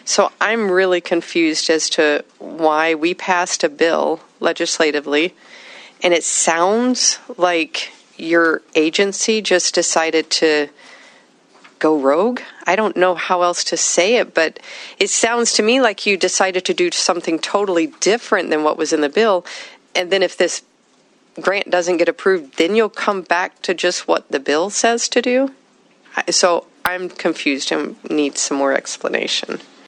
So I'm really confused as to why we passed a bill legislatively, and it sounds like your agency just decided to go rogue. I don't know how else to say it, but it sounds to me like you decided to do something totally different than what was in the bill. And then if this grant doesn't get approved, then you'll come back to just what the bill says to do. So I'm confused and need some more explanation.